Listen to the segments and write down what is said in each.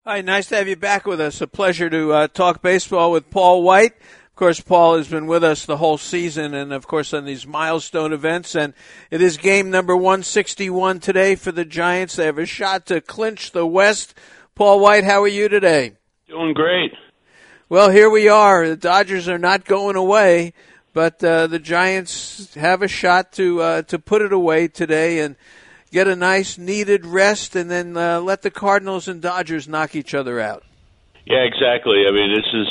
Hi, nice to have you back with us. A pleasure to talk baseball with Paul White. Of course, Paul has been with us the whole season and, of course, on these milestone events. And it is game number 161 today for the Giants. They have a shot to clinch the West. Paul White, how are you today? Doing great. Well, here we are. The Dodgers are not going away, but the Giants have a shot to put it away today and get a nice needed rest, and then let the Cardinals and Dodgers knock each other out. Yeah, exactly. I mean, this is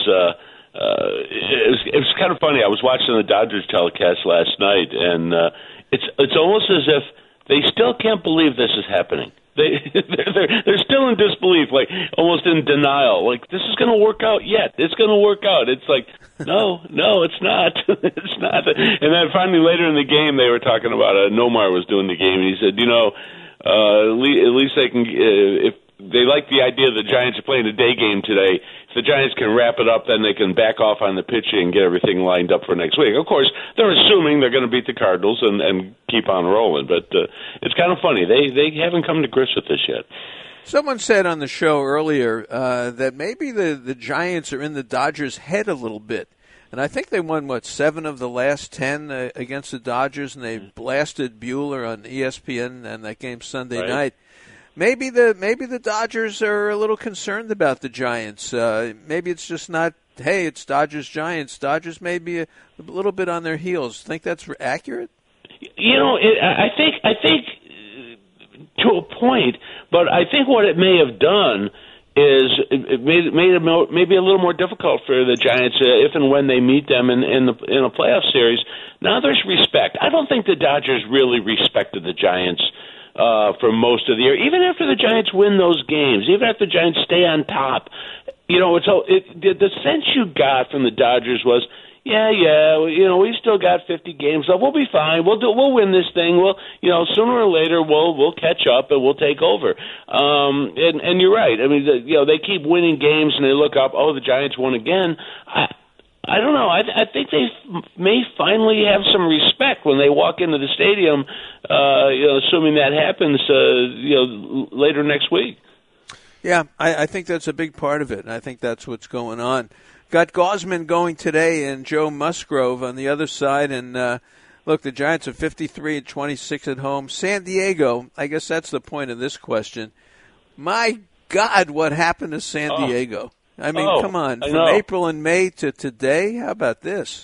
it was kind of funny. I was watching the Dodgers telecast last night, and it's almost as if they still can't believe this is happening. They're still in disbelief, like almost in denial. Like, this is going to work out yet. It's going to work out. It's like, no, it's not. It's not. And then finally later in the game, they were talking about Nomar was doing the game, and he said, at least they can, if they like the idea of the Giants are playing a day game today. If the Giants can wrap it up, then they can back off on the pitching and get everything lined up for next week. Of course, they're assuming they're going to beat the Cardinals and keep on rolling. But it's kind of funny. They haven't come to grips with this yet. Someone said on the show earlier that maybe the Giants are in the Dodgers' head a little bit. And I think they won, 7 of the last 10 against the Dodgers, and they blasted Buehler on ESPN and that game Sunday night. Maybe the Dodgers are a little concerned about the Giants. Maybe it's just not, hey, it's Dodgers-Giants. Dodgers may be a little bit on their heels. Think that's accurate? I think to a point, but I think what it may have done is it made it maybe a little more difficult for the Giants if and when they meet them in a playoff series. Now there's respect. I don't think the Dodgers really respected the Giants for most of the year. Even after the Giants win those games, even after the Giants stay on top, the sense you got from the Dodgers was, we still got 50 games left. We'll be fine. We'll win this thing. Sooner or later we'll catch up and we'll take over. And you're right. I mean, they keep winning games and they look up, the Giants won again. I don't know. I think they may finally have some respect when they walk into the stadium, assuming that happens, later next week. Yeah, I think that's a big part of it, and I think that's what's going on. Got Gausman going today and Joe Musgrove on the other side, and look, the Giants are 53-26 at home. San Diego, I guess that's the point of this question. My God, what happened to San Diego? I mean, come on, from April and May to today, how about this?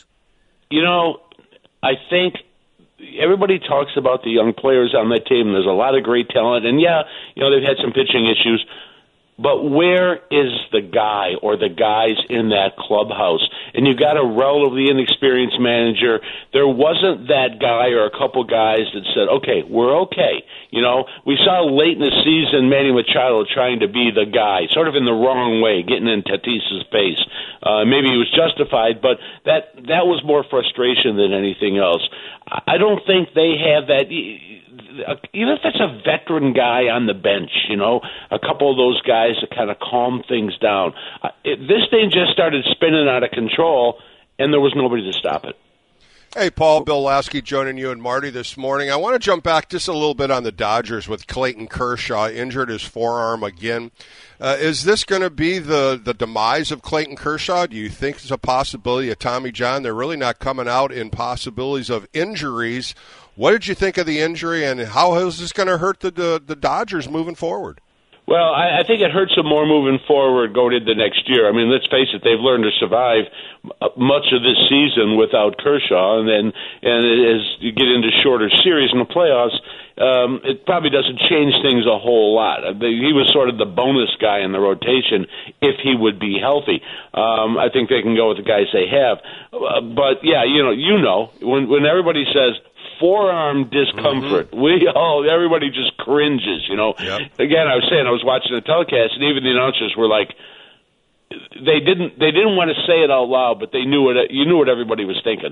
I think everybody talks about the young players on that team. There's a lot of great talent, and they've had some pitching issues. But where is the guy or the guys in that clubhouse? And you got a relatively inexperienced manager. There wasn't that guy or a couple guys that said, okay, we're okay. We saw late in the season Manny Machado trying to be the guy, sort of in the wrong way, getting in Tatis's face. Maybe he was justified, but that was more frustration than anything else. I don't think they have that. Even if it's a veteran guy on the bench, a couple of those guys that kind of calm things down. This thing just started spinning out of control, and there was nobody to stop it. Hey, Paul, Bill Lasky joining you and Marty this morning. I want to jump back just a little bit on the Dodgers with Clayton Kershaw injured his forearm again. Is this going to be the demise of Clayton Kershaw? Do you think there's a possibility of Tommy John? They're really not coming out in possibilities of injuries. What did you think of the injury, and how is this going to hurt the Dodgers moving forward? Well, I think it hurts them more moving forward going into next year. I mean, let's face it, they've learned to survive much of this season without Kershaw, and as you get into shorter series in the playoffs, it probably doesn't change things a whole lot. He was sort of the bonus guy in the rotation if he would be healthy. I think they can go with the guys they have. But, when everybody says forearm discomfort, everybody just cringes, Yep. Again, I was watching the telecast, and even the announcers were like, they didn't want to say it out loud, but you knew what everybody was thinking.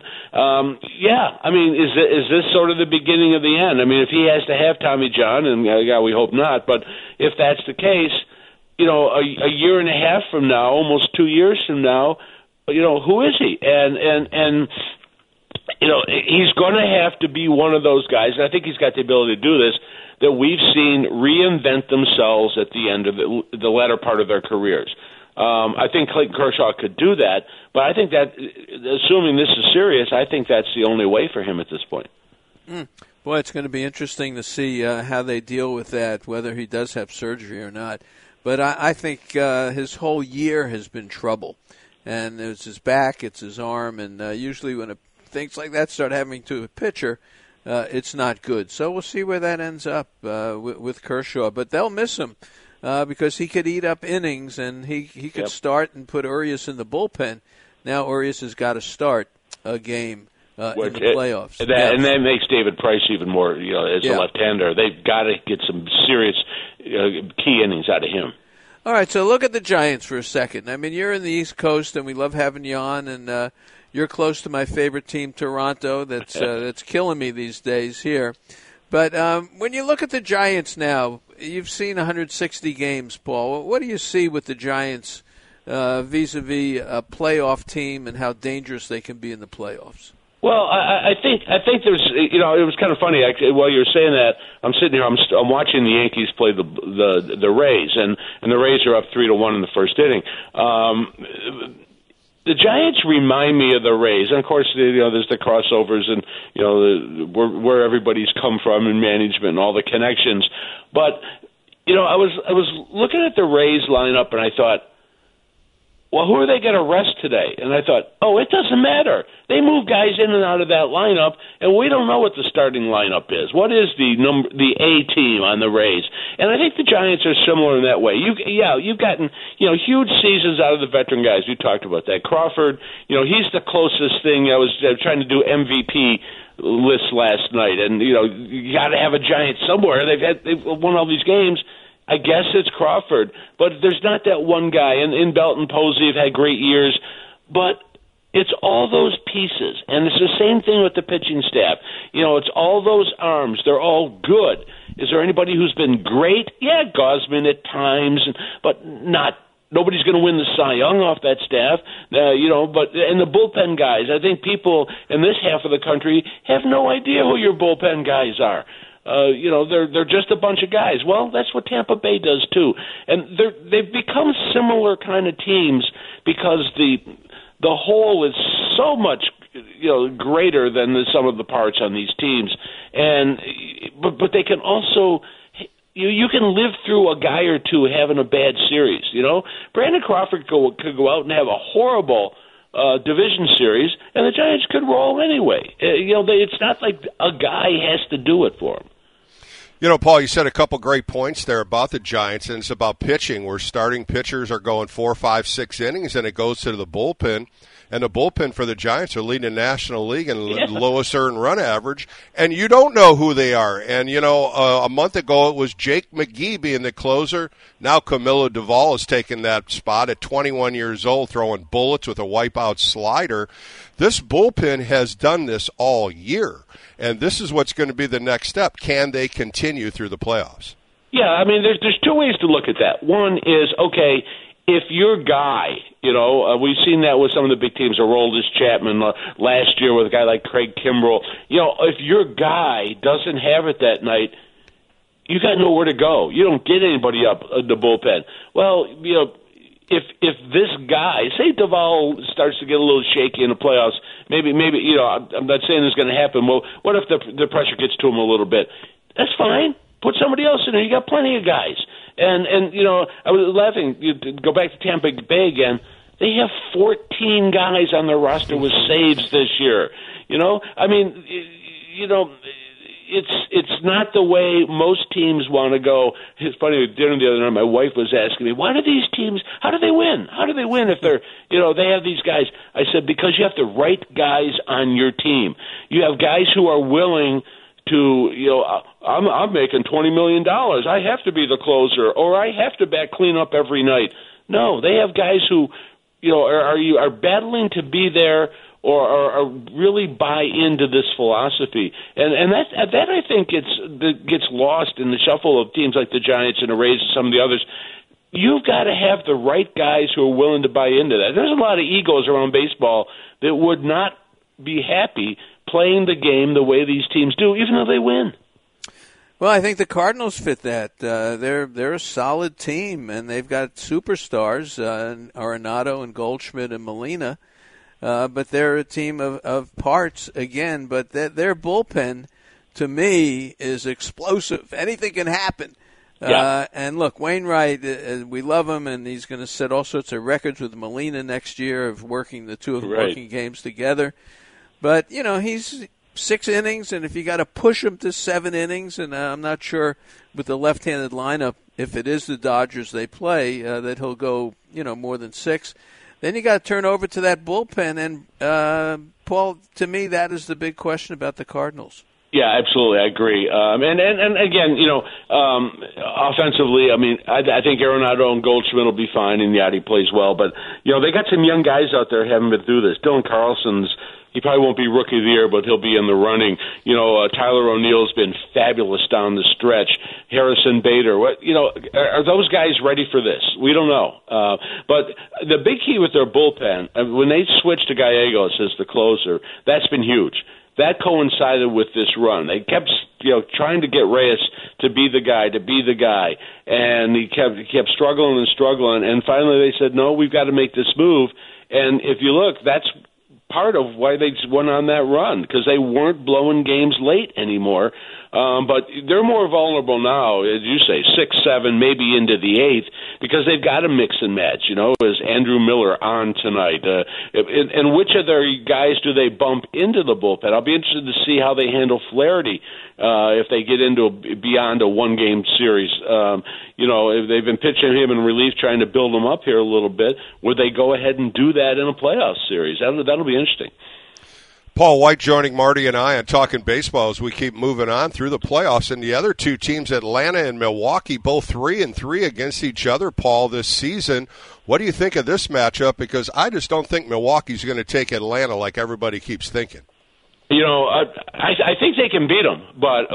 I mean, is this sort of the beginning of the end? I mean, if he has to have Tommy John, and we hope not, but if that's the case, a year and a half from now, almost 2 years from now, who is he? And he's going to have to be one of those guys, and I think he's got the ability to do this, that we've seen reinvent themselves at the end of the latter part of their careers. I think Clayton Kershaw could do that, but I think that, assuming this is serious, I think that's the only way for him at this point. Boy, it's going to be interesting to see how they deal with that, whether he does have surgery or not. But I think his whole year has been trouble. And it's his back, it's his arm, and usually when things like that start happening to a pitcher, it's not good. So we'll see where that ends up with Kershaw. But they'll miss him. Because he could eat up innings, and he could start and put Urias in the bullpen. Now Urias has got to start a game in the playoffs. And that makes David Price even more, as a left-hander. They've got to get some serious key innings out of him. All right, so look at the Giants for a second. I mean, you're in the East Coast, and we love having you on, and you're close to my favorite team, Toronto, that's killing me these days here. But when you look at the Giants now, you've seen 160 games, Paul. What do you see with the Giants vis-a-vis a playoff team and how dangerous they can be in the playoffs? Well, I think there's, it was kind of funny. Actually, while you're saying that, I'm sitting here, I'm watching the Yankees play the Rays, and the Rays are up 3-1 in the first inning. The Giants remind me of the Rays, and of course, there's the crossovers and where everybody's come from in management and all the connections. But I was looking at the Rays lineup, and I thought, well, who are they going to rest today? And I thought, it doesn't matter. They move guys in and out of that lineup, and we don't know what the starting lineup is. What is the A team on the Rays? And I think the Giants are similar in that way. You've gotten huge seasons out of the veteran guys. We talked about that. Crawford, he's the closest thing. I was trying to do MVP list last night, and you got to have a Giant somewhere. They've won all these games. I guess it's Crawford, but there's not that one guy. And in Belton, Posey have had great years, but it's all those pieces. And it's the same thing with the pitching staff. It's all those arms. They're all good. Is there anybody who's been great? Yeah, Gausman at times, but not. Nobody's going to win the Cy Young off that staff, But and the bullpen guys, I think people in this half of the country have no idea who your bullpen guys are. They're just a bunch of guys. Well, that's what Tampa Bay does too, and they've become similar kind of teams because the whole is so much greater than the sum of the parts on these teams, but they can also. You can live through a guy or two having a bad series. Brandon Crawford could go out and have a horrible division series, and the Giants could roll anyway. It's not like a guy has to do it for them. Paul, you said a couple great points there about the Giants, and it's about pitching, where starting pitchers are going 4, 5, 6 innings, and it goes to the bullpen. And the bullpen for the Giants are leading the National League in lowest earned run average, and you don't know who they are. And, a month ago it was Jake McGee being the closer. Now Camilo Doval has taken that spot at 21 years old, throwing bullets with a wipeout slider. This bullpen has done this all year, and this is what's going to be the next step. Can they continue through the playoffs? Yeah, I mean, there's two ways to look at that. One is, okay, if your guy, we've seen that with some of the big teams, Aroldis Chapman last year with a guy like Craig Kimbrell. If your guy doesn't have it that night, you got nowhere to go. You don't get anybody up the bullpen. Well, if this guy, say Doval starts to get a little shaky in the playoffs, maybe, I'm not saying this is going to happen. Well, what if the pressure gets to him a little bit? That's fine. Put somebody else in there. You got plenty of guys. And I was laughing. You go back to Tampa Bay again. They have 14 guys on their roster with saves this year. I mean, it's not the way most teams want to go. It's funny, at dinner the other night, my wife was asking me, why do these teams, how do they win? How do they win if they're, they have these guys? I said, because you have the right guys on your team. You have guys who are willing to, I'm making $20 million. I have to be the closer, or I have to clean up every night. No, they have guys who, are battling to be there or really buy into this philosophy. And that I think gets lost in the shuffle of teams like the Giants and the Rays and some of the others. You've got to have the right guys who are willing to buy into that. There's a lot of egos around baseball that would not be happy playing the game the way these teams do, even though they win. Well, I think the Cardinals fit that. They're a solid team, and they've got superstars, Arenado and Goldschmidt and Molina. But they're a team of parts again. But their bullpen, to me, is explosive. Anything can happen. Yeah. And look, Wainwright, we love him, and he's going to set all sorts of records with Molina next year of working the two of them working games together. But he's 6 innings, and if you got to push him to 7 innings, and I'm not sure with the left-handed lineup, if it is the Dodgers they play, that he'll go more than 6. Then you got to turn over to that bullpen, and Paul, to me, that is the big question about the Cardinals. Yeah, absolutely, I agree. And again, offensively, I mean, I think Arenado and Goldschmidt will be fine, and Yachty plays well. But they got some young guys out there who haven't been through this. Dylan Carlson's. He probably won't be Rookie of the Year, but he'll be in the running. Tyler O'Neill's been fabulous down the stretch. Harrison Bader. Are those guys ready for this? We don't know. But the big key with their bullpen, when they switched to Gallegos as the closer, that's been huge. That coincided with this run. They kept, trying to get Reyes to be the guy, and he kept struggling, and finally they said, no, we've got to make this move. And if you look, that's part of why they went on that run, because they weren't blowing games late anymore. But they're more vulnerable now, as you say, 6, 7, maybe into the 8th, because they've got to mix and match. Is Andrew Miller on tonight? And which of their guys do they bump into the bullpen? I'll be interested to see how they handle Flaherty if they get beyond a 1-game series. If they've been pitching him in relief, trying to build him up here a little bit. Would they go ahead and do that in a playoff series? That'll be interesting. Paul White joining Marty and I on Talking Baseball as we keep moving on through the playoffs. And the other two teams, Atlanta and Milwaukee, both 3-3 against each other, Paul, this season. What do you think of this matchup? Because I just don't think Milwaukee's going to take Atlanta like everybody keeps thinking. I think they can beat them, but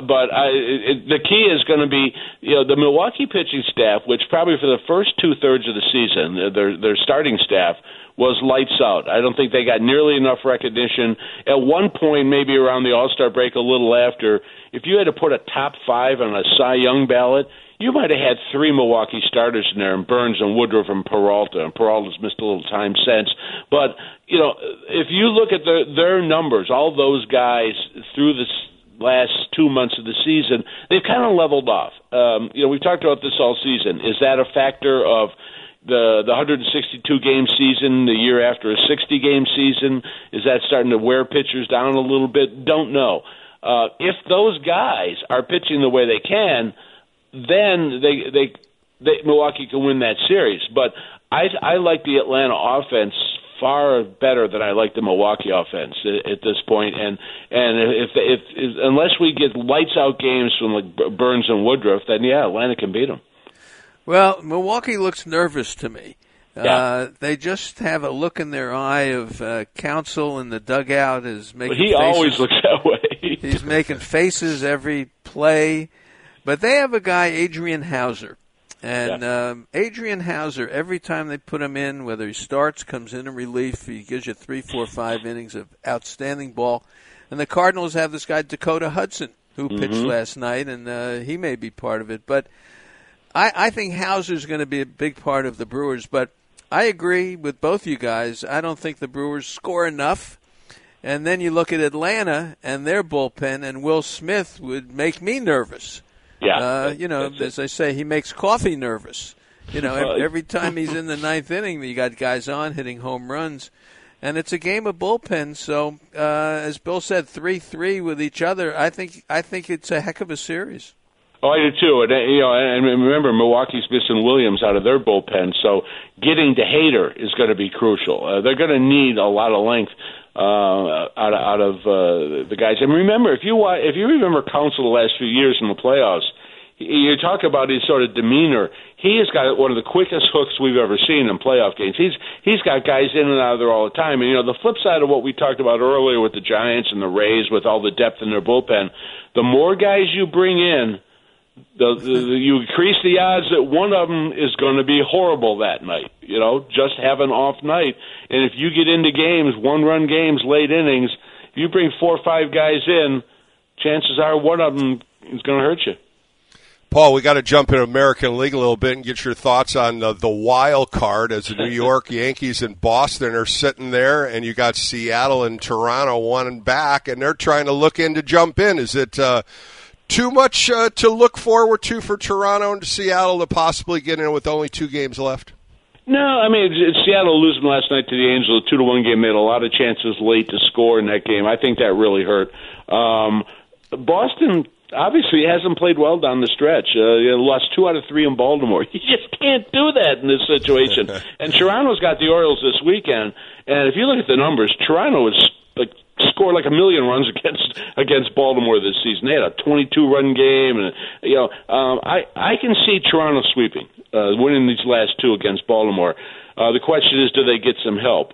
the key is going to be the Milwaukee pitching staff, which probably for the first 2/3 of the season, their starting staff was lights out. I don't think they got nearly enough recognition. At one point, maybe around the All-Star break, a little after, if you had to put a top 5 on a Cy Young ballot, you might have had 3 Milwaukee starters in there, and Burns and Woodruff and Peralta. And Peralta's missed a little time since. But, if you look at their numbers, all those guys through this last 2 months of the season, they've kind of leveled off. We've talked about this all season. Is that a factor of the 162-game season, the year after a 60-game season? Is that starting to wear pitchers down a little bit? Don't know. If those guys are pitching the way they can, then Milwaukee can win that series. But I like the Atlanta offense far better than I like the Milwaukee offense at this point. And if unless we get lights out games from like Burns and Woodruff, then Atlanta can beat them. Well, Milwaukee looks nervous to me. Yeah. They just have a look in their eye of Counsell in the dugout is making But he faces. always looks that way. He's making faces every play. But they have a guy, Adrian Hauser. And Adrian Hauser, every time they put him in, whether he starts, comes in relief, he gives you 3, 4, 5 innings of outstanding ball. And the Cardinals have this guy, Dakota Hudson, who pitched last night, and he may be part of it. But I think Hauser's going to be a big part of the Brewers. But I agree with both you guys. I don't think the Brewers score enough. And then you look at Atlanta and their bullpen, and Will Smith would make me nervous. Yeah. As I say, he makes coffee nervous. Every time he's in the 9th inning, you got guys on hitting home runs. And it's a game of bullpen. So, as Bill said, 3-3 with each other. I think it's a heck of a series. Oh, I do too. And remember, Milwaukee's missing Williams out of their bullpen, so getting to Hader is going to be crucial. They're going to need a lot of length out of the guys. And remember, if you remember Counsell the last few years in the playoffs, you talk about his sort of demeanor. He has got one of the quickest hooks we've ever seen in playoff games. He's got guys in and out of there all the time. And the flip side of what we talked about earlier with the Giants and the Rays, with all the depth in their bullpen, the more guys you bring in, you increase the odds that one of them is going to be horrible that night. Just have an off night. And if you get into games, 1-run games, late innings, if you bring 4 or 5 guys in, chances are one of them is going to hurt you. Paul, we got to jump into American League a little bit and get your thoughts on the wild card as the New York Yankees and Boston are sitting there, and you got Seattle and Toronto one back, and they're trying to look in to jump in. Is it too much to look forward to for Toronto and Seattle to possibly get in with only 2 games left? No, I mean, Seattle losing last night to the Angels, a 2-1 game, made a lot of chances late to score in that game. I think that really hurt. Boston obviously hasn't played well down the stretch. Lost 2 out of 3 in Baltimore. You just can't do that in this situation. And Toronto's got the Orioles this weekend, and if you look at the numbers, Toronto has scored like 1 million runs against Baltimore this season. They had a 22-run game, and I can see Toronto sweeping, winning these last 2 against Baltimore. The question is, do they get some help?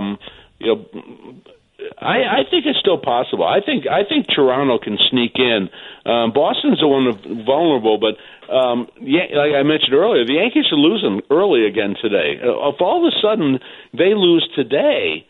I think it's still possible. I think Toronto can sneak in. Boston's the one vulnerable, but like I mentioned earlier, the Yankees are losing early again today. If all of a sudden they lose today,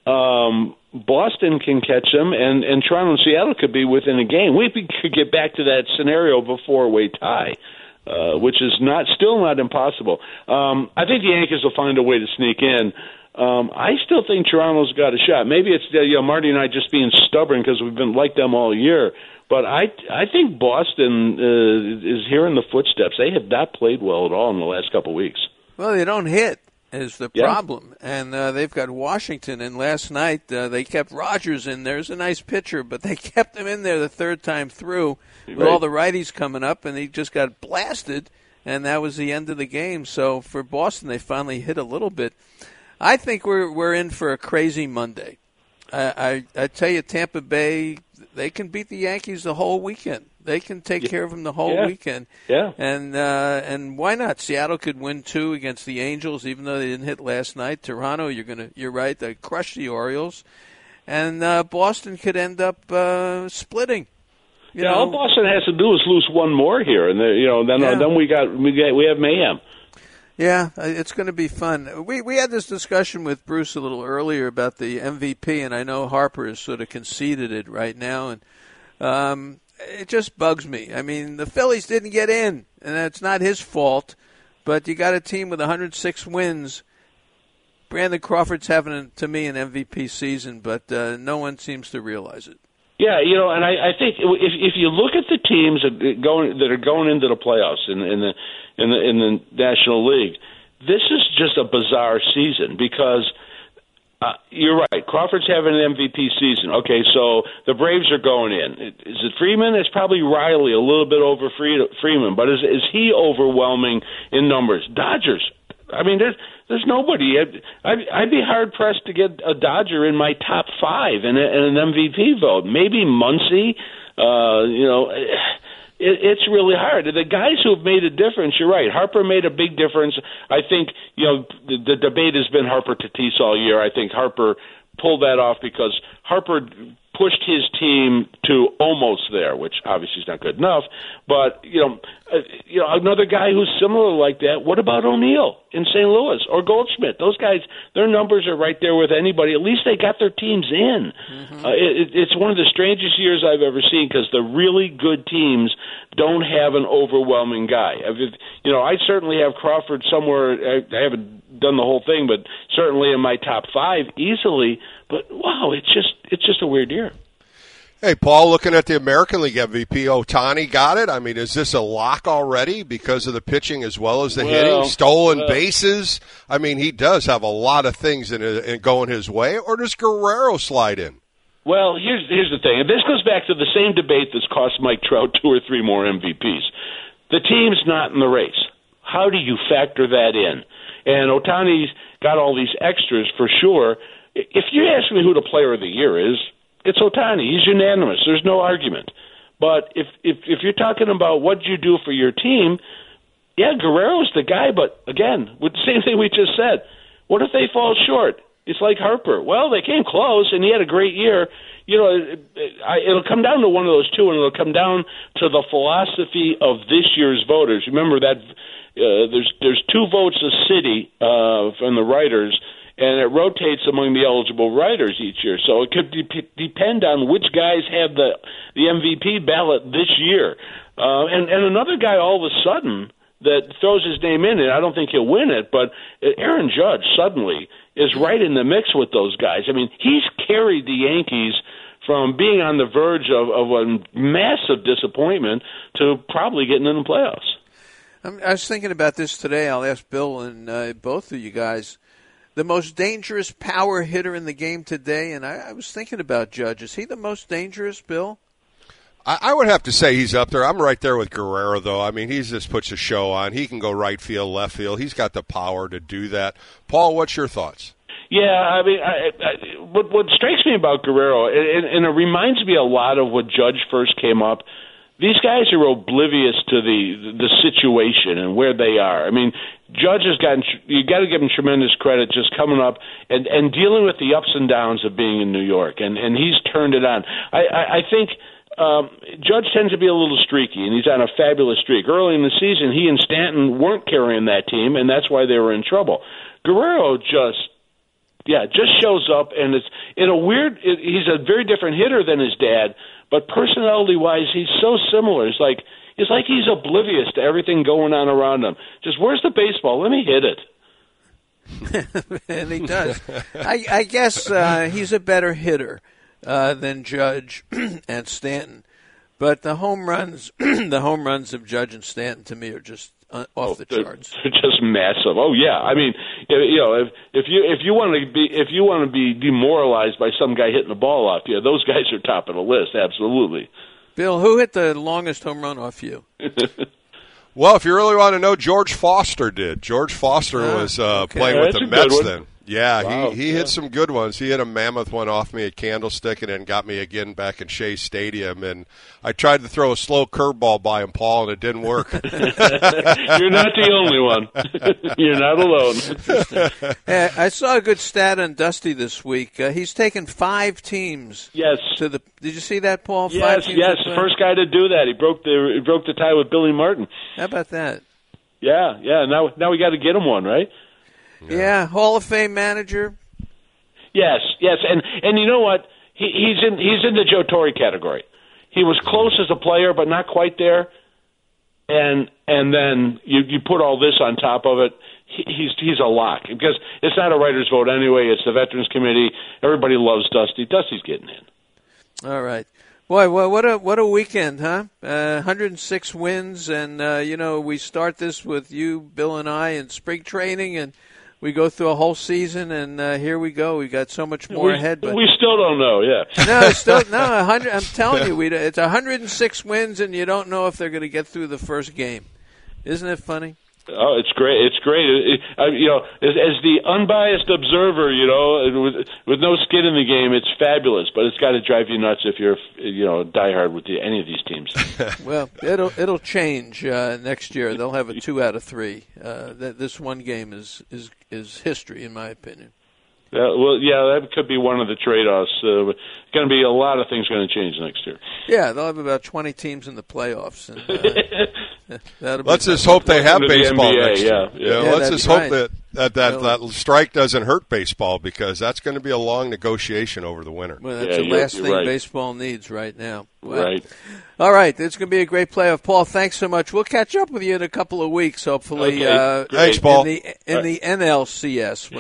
Boston can catch them, and Toronto and Seattle could be within a game. We could get back to that scenario of a 4-way tie, which is still not impossible. I think the Yankees will find a way to sneak in. I still think Toronto's got a shot. Maybe it's Marty and I just being stubborn because we've been like them all year. But I think Boston is hearing the footsteps. They have not played well at all in the last couple of weeks. Well, they don't hit is the problem. And they've got Washington. And last night they kept Rogers in there. He's a nice pitcher, but they kept him in there the third time through with all the righties coming up, and he just got blasted, and that was the end of the game. So for Boston, they finally hit a little bit. I think we're in for a crazy Monday. I tell you, Tampa Bay, they can beat the Yankees the whole weekend. They can take care of them the whole weekend. Yeah. And why not? Seattle could win 2 against the Angels, even though they didn't hit last night. Toronto, you're right, they crushed the Orioles, and Boston could end up splitting. All Boston has to do is lose one more here, and then we have mayhem. Yeah, it's going to be fun. We had this discussion with Bruce a little earlier about the MVP, and I know Harper has sort of conceded it right now, and it just bugs me. I mean, the Phillies didn't get in, and it's not his fault, but you got a team with 106 wins. Brandon Crawford's having, to me, an MVP season, but no one seems to realize it. Yeah, and I think if you look at the teams that are going into the playoffs in the National League, this is just a bizarre season because you're right. Crawford's having an MVP season. Okay, so the Braves are going in. Is it Freeman? It's probably Riley, a little bit over Freeman, but is he overwhelming in numbers? Dodgers. I mean, there's nobody. I'd be hard pressed to get a Dodger in my top 5 in an MVP vote. Maybe Muncy. It's really hard. The guys who have made a difference, you're right. Harper made a big difference. I think the debate has been Harper Tatis all year. I think Harper pulled that off because Harper pushed his team to almost there, which obviously is not good enough. But another guy who's similar like that. What about O'Neill in St. Louis or Goldschmidt? Those guys, their numbers are right there with anybody. At least they got their teams in. Mm-hmm. It's one of the strangest years I've ever seen because the really good teams don't have an overwhelming guy. I certainly have Crawford somewhere. I haven't done the whole thing, but certainly in my top 5 easily. But wow, it's just a weird year. Hey, Paul, looking at the American League MVP, Ohtani got it. I mean, is this a lock already because of the pitching as well as the hitting? Stolen bases. I mean, he does have a lot of things in going his way. Or does Guerrero slide in? Well, here's the thing. And this goes back to the same debate that's cost Mike Trout 2 or 3 more MVPs. The team's not in the race. How do you factor that in? And Ohtani's got all these extras for sure. If you ask me who the player of the year is, it's Ohtani. He's unanimous. There's no argument. But if you're talking about what you do for your team, yeah, Guerrero's the guy. But again, with the same thing we just said, what if they fall short? It's like Harper. Well, they came close, and he had a great year. It'll come down to one of those two, and it'll come down to the philosophy of this year's voters. Remember that there's 2 votes a city from the writers, and it rotates among the eligible writers each year. So it could depend on which guys have the MVP ballot this year. And another guy all of a sudden that throws his name in it. I don't think he'll win it, but Aaron Judge suddenly is right in the mix with those guys. I mean, he's carried the Yankees from being on the verge of a massive disappointment to probably getting in the playoffs. I was thinking about this today. I'll ask Bill and both of you guys. The most dangerous power hitter in the game today, and I was thinking about Judge. Is he the most dangerous, Bill? I would have to say he's up there. I'm right there with Guerrero, though. I mean, he just puts a show on. He can go right field, left field. He's got the power to do that. Paul, what's your thoughts? Yeah, I mean, what strikes me about Guerrero, and it reminds me a lot of when Judge first came up, these guys are oblivious to the situation and where they are. I mean, Judge has gotten, you got to give him tremendous credit just coming up and dealing with the ups and downs of being in New York, and he's turned it on. I think Judge tends to be a little streaky, and he's on a fabulous streak. Early in the season, he and Stanton weren't carrying that team, and that's why they were in trouble. Guerrero just shows up, and it's in a weird. He's a very different hitter than his dad, but personality-wise, he's so similar. It's like he's oblivious to everything going on around him. Just, where's the baseball? Let me hit it. And he does. I guess he's a better hitter than Judge and Stanton, but the home runs of Judge and Stanton to me are just off the charts. They're just massive. Oh yeah, I mean, if you want to be demoralized by some guy hitting the ball off you, those guys are top of the list. Absolutely. Bill, who hit the longest home run off you? Well, if you really want to know, George Foster did. George Foster was playing with the Mets then. Yeah, wow. he hit some good ones. He hit a mammoth one off me at Candlestick and then got me again back in Shea Stadium. And I tried to throw a slow curveball by him, Paul, and it didn't work. You're not the only one. You're not alone. I saw a good stat on Dusty this week. He's taken 5 teams. Yes. Did you see that, Paul? Yes, the first guy to do that. He broke the tie with Billy Martin. How about that? Yeah. Now we got to get him one, right? Yeah, Hall of Fame manager. Yes, and you know what? He's in the Joe Torre category. He was close as a player, but not quite there. And then you put all this on top of it. He's a lock because it's not a writer's vote anyway. It's the Veterans Committee. Everybody loves Dusty. Dusty's getting in. All right. Boy, what a weekend, huh? 106 wins, and we start this with you, Bill, and I in spring training, and we go through a whole season, and here we go. We got so much more ahead. But we still don't know, yeah. No, 100. I'm telling you, it's 106 wins, and you don't know if they're going to get through the first game. Isn't it funny? Oh, it's great! It's great. As the unbiased observer, with no skin in the game, it's fabulous. But it's got to drive you nuts if you're, diehard with any of these teams. Well, it'll change next year. They'll have a 2 out of 3. This one game is history, in my opinion. That could be one of the trade-offs. Going to be a lot of things going to change next year. Yeah, they'll have about 20 teams in the playoffs. And, let's just hope they have baseball NBA, next year. Yeah. Let's just hope that strike doesn't hurt baseball because that's going to be a long negotiation over the winter. Well, that's the last thing baseball needs right now. Well, right. All right, it's going to be a great playoff. Paul, thanks so much. We'll catch up with you in a couple of weeks, hopefully. Okay. Thanks, Paul. In the NLCS.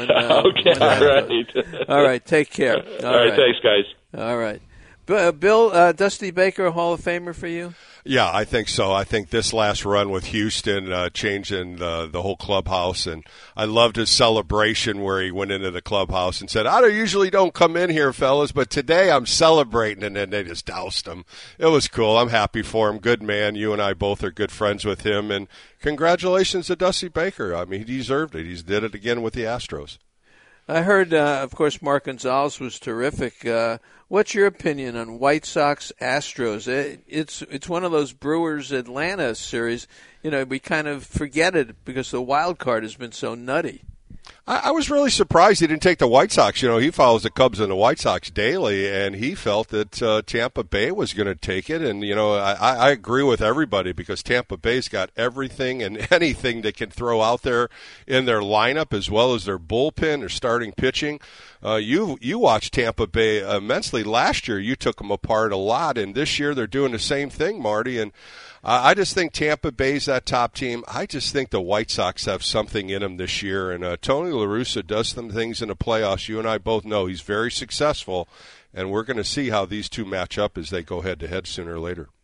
Okay. All right, take care. All right, thanks, guys. All right. Bill, Dusty Baker, Hall of Famer for you? Yeah, I think so. I think this last run with Houston, changing the whole clubhouse, and I loved his celebration where he went into the clubhouse and said, I usually don't come in here, fellas, but today I'm celebrating, and then they just doused him. It was cool. I'm happy for him. Good man. You and I both are good friends with him, and congratulations to Dusty Baker. I mean, he deserved it. He did it again with the Astros. I heard, of course, Mark Gonzalez was terrific. What's your opinion on White Sox Astros? It's one of those Brewers Atlanta series. We kind of forget it because the wild card has been so nutty. I was really surprised he didn't take the White Sox. You know, he follows the Cubs and the White Sox daily, and he felt that Tampa Bay was going to take it. And, you know, I agree with everybody because Tampa Bay's got everything and anything they can throw out there in their lineup as well as their bullpen, their starting pitching. You watched Tampa Bay immensely last year. You took them apart a lot, and this year they're doing the same thing, Marty. And I just think Tampa Bay's that top team. I just think the White Sox have something in them this year. And Tony La Russa does some things in the playoffs. You and I both know he's very successful, and we're going to see how these two match up as they go head-to-head sooner or later.